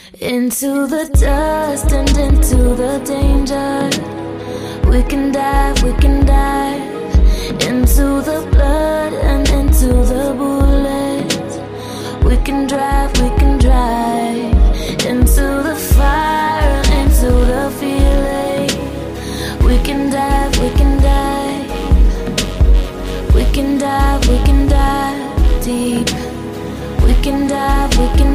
Into the dust and into the danger. We can dive into the blood and into the bullets. We can drive into the fire, into the feeling. We can dive deep. We can dive